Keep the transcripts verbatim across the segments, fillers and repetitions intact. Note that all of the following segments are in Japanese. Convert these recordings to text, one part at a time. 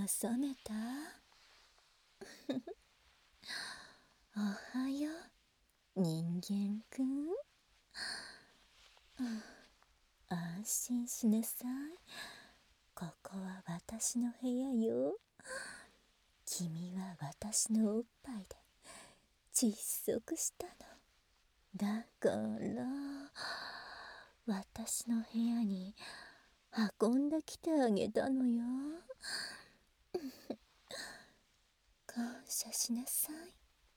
が覚めた？おはよう、人間くん。安心しなさい。ここは私の部屋よ。君は私のおっぱいで窒息したの。だから私の部屋に運んできてあげたのよ。感謝しなさい。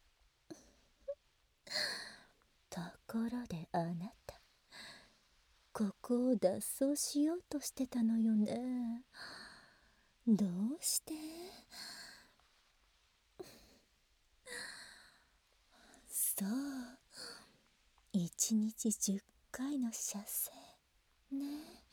ところであなた、ここを脱走しようとしてたのよね。どうして？そう、一日じゅっかいの射精ね。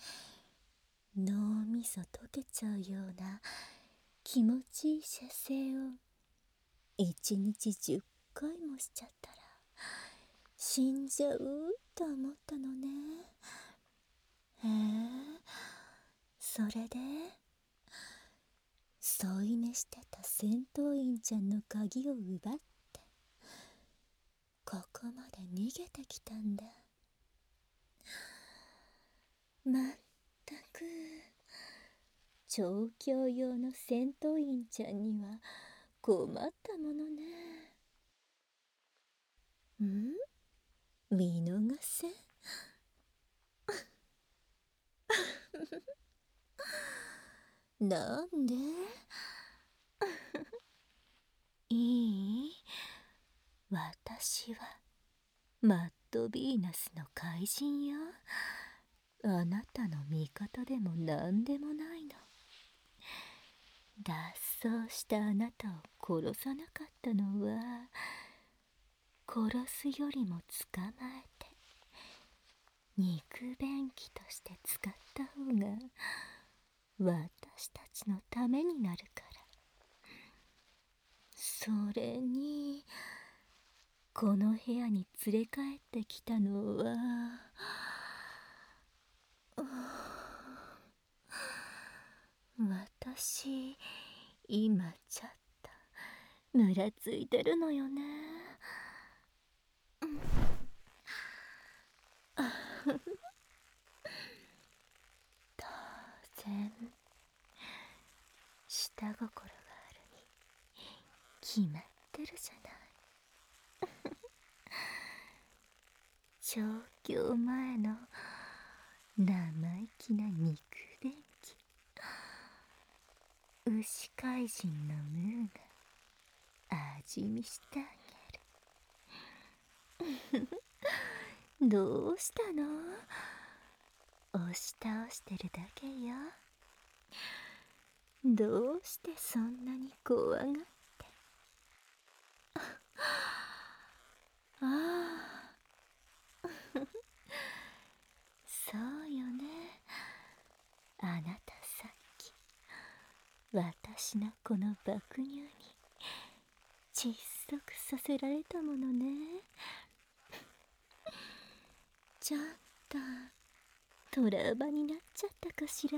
脳みそ溶けちゃうような気持ちいい射精を一日じゅっかいもしちゃったら死んじゃうと思ったのね。へえ、それで添い寝してた戦闘員ちゃんの鍵を奪ってここまで逃げてきたんだ。まったく調教用の戦闘員ちゃんには困ったものね。ん？見逃せ？なんで？いい？私はマッドヴィーナスの怪人よ。あなたの味方でも何でもないの。脱走したあなたを殺さなかったのは、殺すよりも捕まえて肉便器として使った方が私たちのためになるから。それにこの部屋に連れ帰ってきたのは、私今ちょっとムラついてるのよね。当然下心があるに決まってるじゃない。調教前の生意気な肉便器、牛怪人のムーが味見してあげる。どうしたの？押し倒してるだけよ。どうしてそんなに怖がって。ああそうよね。あなたさっき私のこの爆乳に窒息させられたものね。ちょっとトラウマになっちゃったかしら。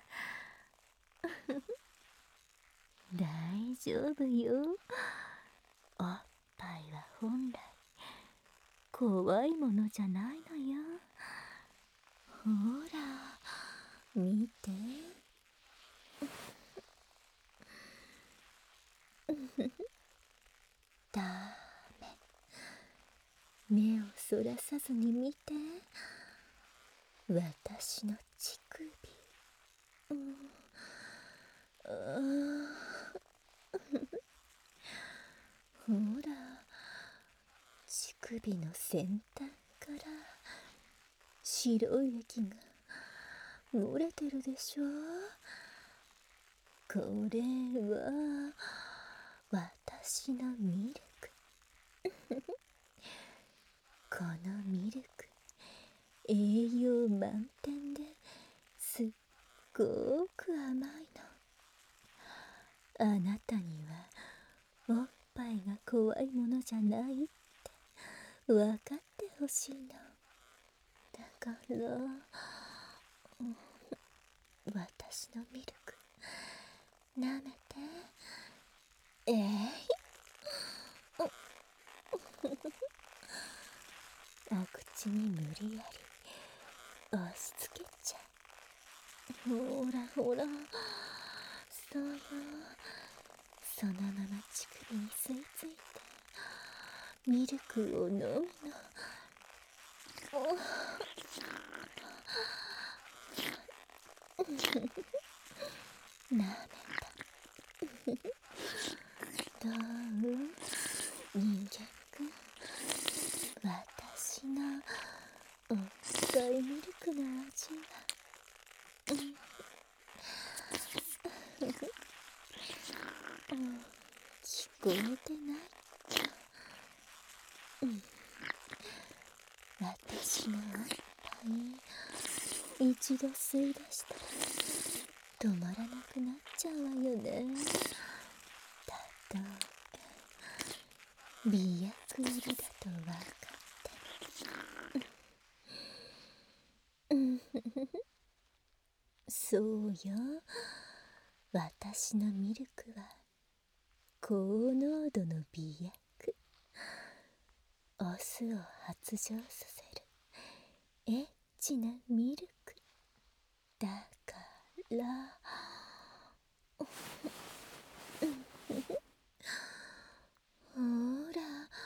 大丈夫よ。おっぱいは本来怖いものじゃないのよ。ほら見て。ダメ、目をそらさずに見て。私の乳首、うん、あほら乳首の先端から白い液が漏れてるでしょ。これは私のミルク。このミルク栄養満点ですっごく甘いの。あなたにはおっぱいが怖いものじゃないって分かってほしいの。だから、うん、私のミルクなめて。えい、お口に無理やり押し付けちゃう。ほらほら、そうよ。そのまま乳首に吸い付いてミルクを飲むの。なめた。どう、人間くん。私のおっぱいミルクの味は、聞こえてない。私のおっぱい一度吸い出したら止まらなくなっちゃうわよね。たとえ美薬入りだと分かって。そうよ。私のミルクは高濃度の美薬。オスを発情させるエッチなミルクだからほら、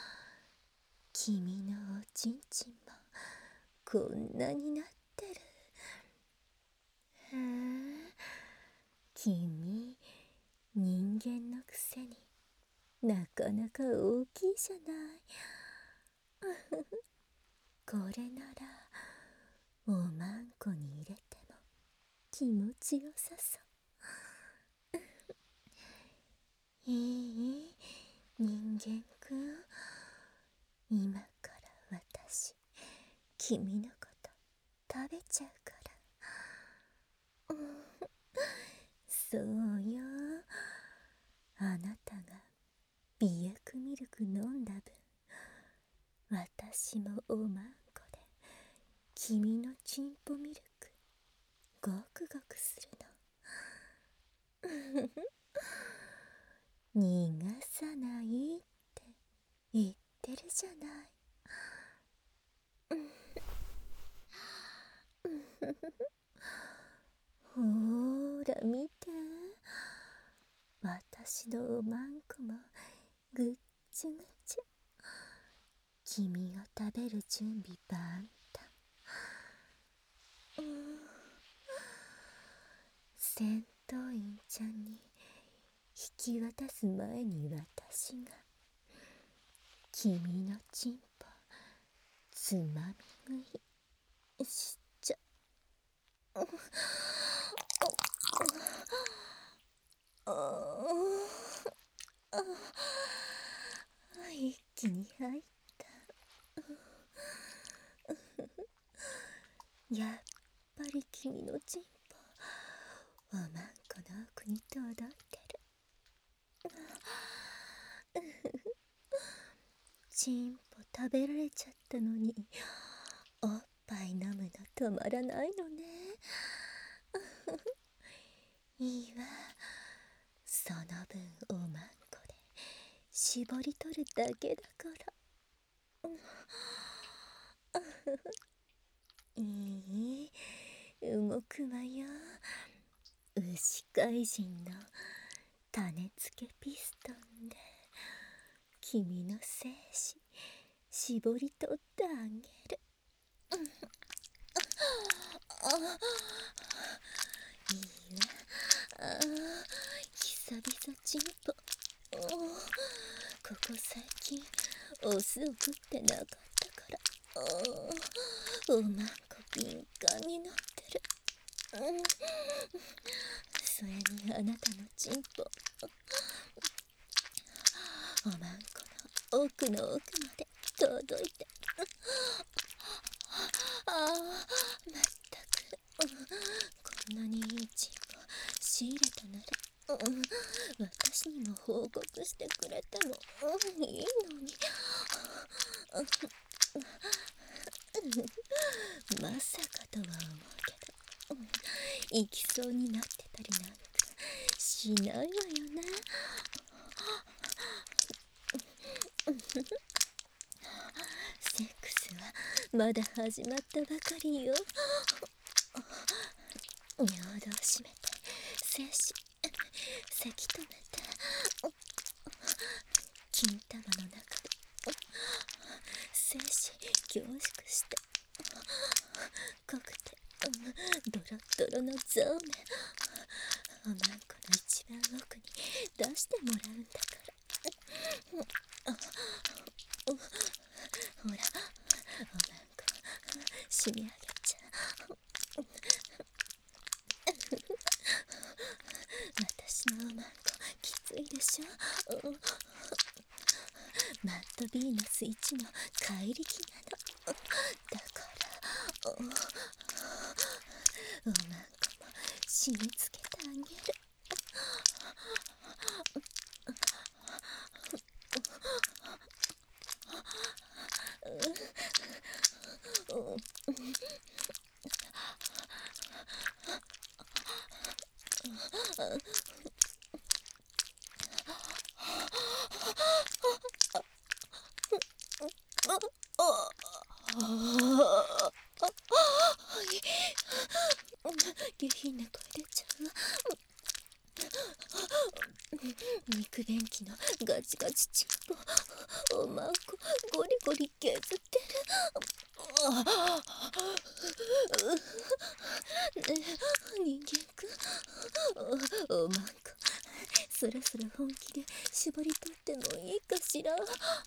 君のおちんちんもこんなになってる。へえ、君人間のくせになかなか大きいじゃない。これならおまんこに入れても気持ちよさそう。いい、人間くん。今から私君のこと食べちゃうから。そうよ。あなたが美薬ミルク飲んだ分、私もおまんこで君のチンポミルクごくごくするの。逃がさないって言ってるじゃない。ほーら見て、私のおまんこもぐっちゅぐちゅ。君が食べる準備万端。戦闘員ちゃんに引き渡す前に私が君のチンポつまみ食いしちゃう。一気に入った。やっぱり君のチンポおまんこの奥に届いてる。チンポ食べられちゃったのにおっぱい飲むの止まらないのね。いいわ。その分おまんこで絞り取るだけだから。いい、動くわよ。牛怪人の種付けピストンで君の精子絞り取ってあげる。いいわ。あ、久々チンポ。ここ最近オスを食ってなかったからおまんこ敏感になってる。それにあなたのチンポおまんこの奥の奥まで届いて。ああ、まったくこんなにいいチンポ仕入れたなら、うん、私にも報告してくれても、うん、いいのに。まさかとは思うけど、うん、行きそうになってたりなんかししないわよね。セックスはまだ始まったばかりよ。尿道閉めて、精子せき止めて、金玉の中で精子凝縮して濃くてドロッドロのゾーメン、おまんこの一番奥に出してもらうんだから。ほら、おまんこ締め上げちゃう。私のおまんこきついでしょ。マットヴィーナス一の怪力なの。だからおおまんこも締め付けてあげる。下品な声出ちゃうわ。肉便器のガチガチチンポ、おまんこゴリゴリ削ってる。ねえ人間くん、お、おまんこそろそろ本気で絞り取ってもいいかしら。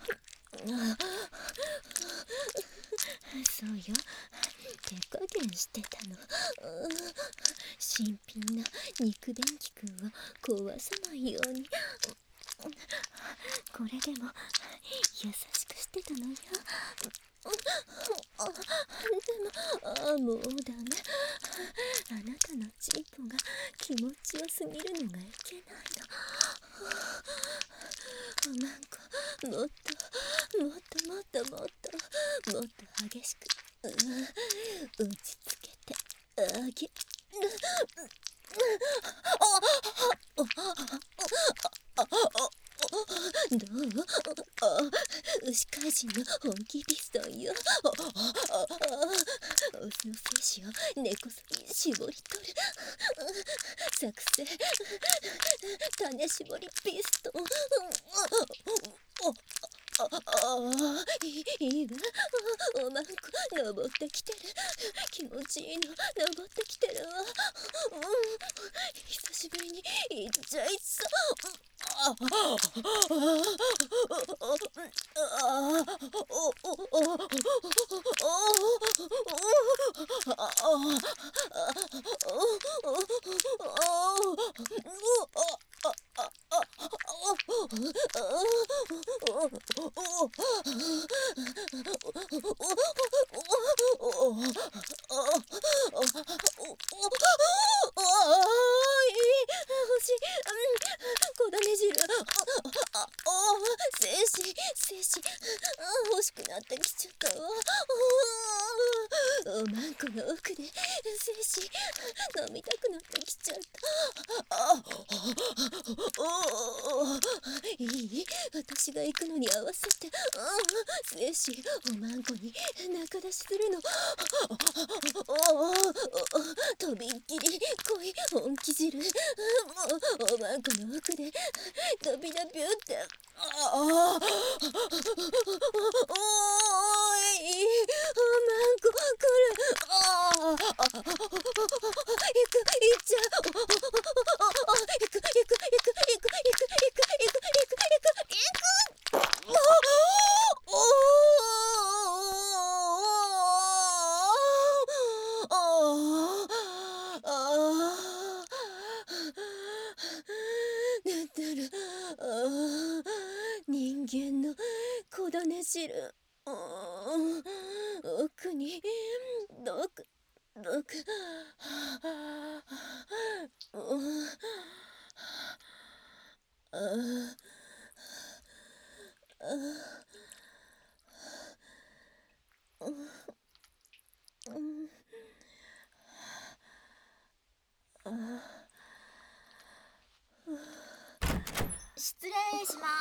そうよ、手加減してたの。新品な肉便器くんを壊さないように。これでも優しくしてたのよ。でもああもうダメ。あなたのチンポが気持ちよすぎるのがいけないの。おまんこもっともっともっともっともっと激しく、うん、打ちつけてあげる。どう？牛怪人の本気ピストンよ。オスの精子を根こそぎ絞り取る作戦種絞りピストン。ああ、いい、いいわ。おまんこ登ってきてる。気持ちいいの登ってきてるわ。うん、久しぶりにいっちゃいそう。ああ小種汁、ああ精子精子欲しくなってきちゃったわ。おまんこの奥で精子飲みたくなってきちゃった。あいい、私が行くのに合わせて精子おまんこに仲出しするの。とびっきり濃い本気汁、おまんこの奥で飛びだびゅってああおーいおまんこ来る。ああ行く行っちゃう。行く行く行く行く行く行く行く行く行く行くあおああだったらあ人間の小種汁、奥にどくどくあああ失礼します。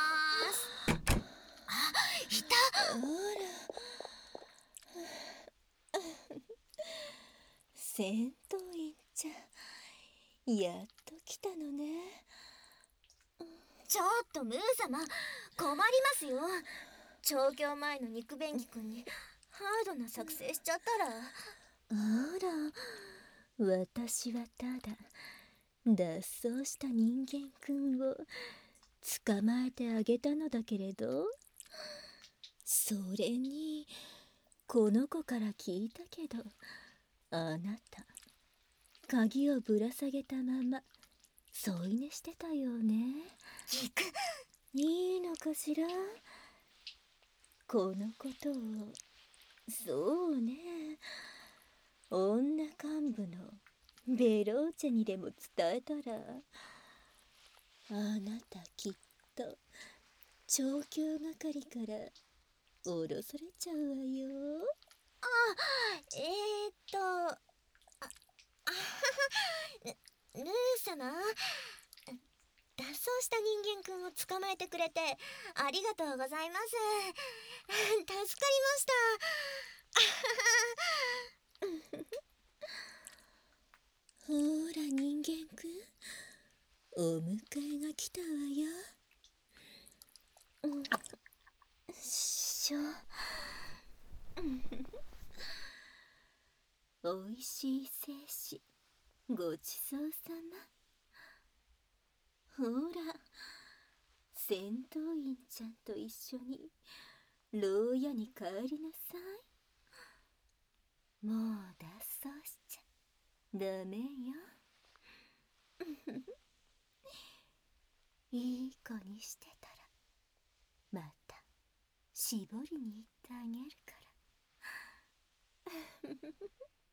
あ、いた。 あら戦闘員ちゃん、やっと来たのね。 ちょっとムー様、困りますよ。調教前の肉便器くんにハードな作成しちゃったら。 あら、私はただ脱走した人間くんを捕まえてあげたのだけれど、それにこの子から聞いたけど、あなた鍵をぶら下げたまま添い寝してたよね。 行く。 いいのかしら、このことを。そうね、女幹部のベローチェにでも伝えたら、あなたきっと調教係から降ろされちゃうわよ。 あ、えーっとああルルー様、脱走した人間くんを捕まえてくれてありがとうございます。助かりました。 ほら人間くん、お迎えが来たわよ。うん、しょおいしい精子ごちそうさま。ほら戦闘員ちゃんと一緒に牢屋に帰りなさい。もう脱走しちゃダメよ。いい子にしてたらまた絞りに行ってあげるから。